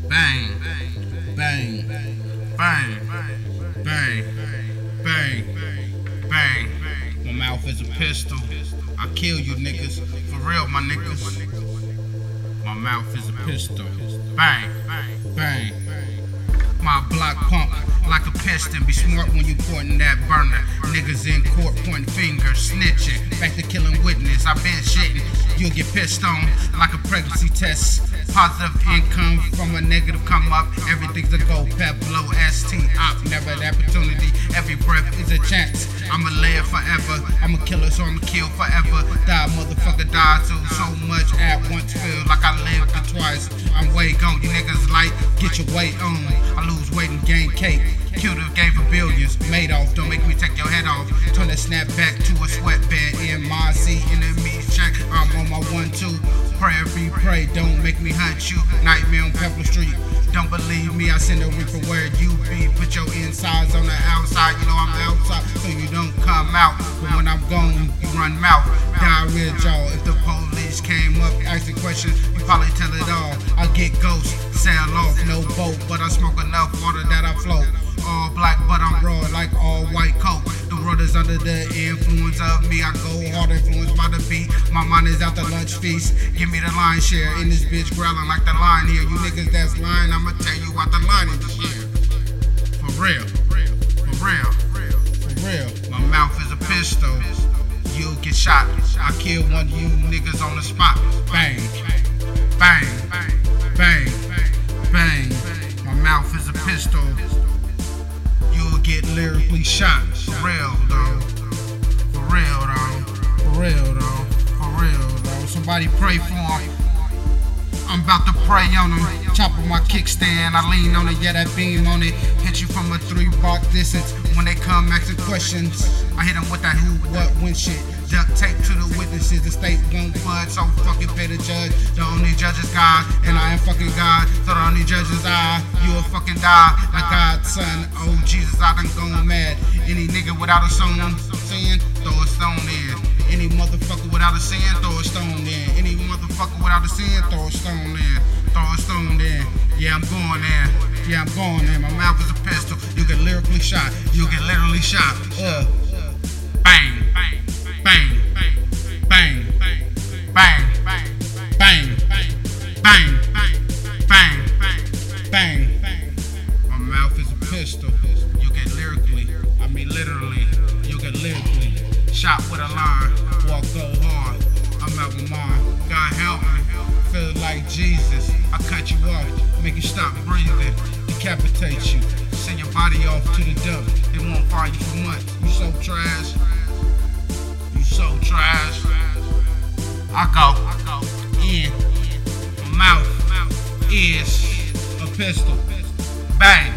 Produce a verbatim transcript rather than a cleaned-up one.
Bang, bang, bang, bang, bang, bang. My mouth is a pistol. I kill you niggas. For real, my niggas. My mouth is a pistol. Bang, bang. My block pump like a piston. Be smart when you pointing that burner. Niggas in court pointing fingers, snitching. Back to killing witness. I been shitting. You'll get pissed on like a pregnancy test. Positive income from a negative come up. Everything's a go, pep, blow, S T, op. Never an opportunity. Every breath is a chance. I'ma live forever. I'm a killer, so I'ma kill forever. Die, motherfucker, die too. So much at once. Feel like I lived it twice. I'm way gone. You niggas like, get your weight on. I lose weight and gain cake. Kill the game for billions. Made off, don't make me take your head off. Turn that snap back to a sweatband. In my seat, enemies check. I'm on my one two. Pray be pray, don't make me hunt you. Nightmare on Pepper Street. Don't believe me, I send a reaper where you be. Put your insides on the outside. You know I'm outside, so you don't come out. But when I'm gone, you run mouth. Diarrhea jaw. If the police came up asking questions, you probably tell it all. I get ghosts, sail off, no boat, but I smoke enough water that I float. All black, but I'm raw like all white coat. The world is under the influence of me. I go hard, influenced by the beat. My mind is out the lunch feast. Give me the line share. In this bitch growling like the line here. You niggas that's lying, I'ma tell you what the line is here. For real, for real, for real. My mouth is a pistol. You'll get shot. I kill one of you niggas on the spot. Bang, bang, bang, bang. My mouth is a pistol. You'll get lyrically shot. For real though. For real though. For real though. For real though. Somebody pray for him. I'm about to pray on him. Chop on my kickstand. I lean on it. Yeah, that beam on it. Hit you from a three block distance. When they come asking questions, I hit them with that who, what, when shit. Duct tape to the witnesses. The state won't budge. So fucking pay the judge. The only judge is God. And I am fucking God. So the only judge is I. You'll fucking die like God's son. Oh Jesus, I done gone mad. Any nigga without a son, sin, throw a stone in. Any motherfucker without a sin, throw a stone in. Any motherfucker without a sin, throw a stone in. Throw a stone in. Yeah, I'm going there. Yeah, I'm going there. My mouth is a pistol. You get lyrically shot. You get literally shot. Uh. Bang. Bang. Bang. Bang. Bang. Bang. Bang. Bang. Bang. My mouth is a pistol. You get lyrically. I mean literally. You get lyrically shot with a line. Walk go hard. I'm out with mine. God help me. Feel like Jesus. I cut you off. Make you stop breathing. Decapitate you. Send your body off to the dump. It won't fire you for months. You so trash. You so trash. I go. I go. In. My mouth is a pistol. Bang.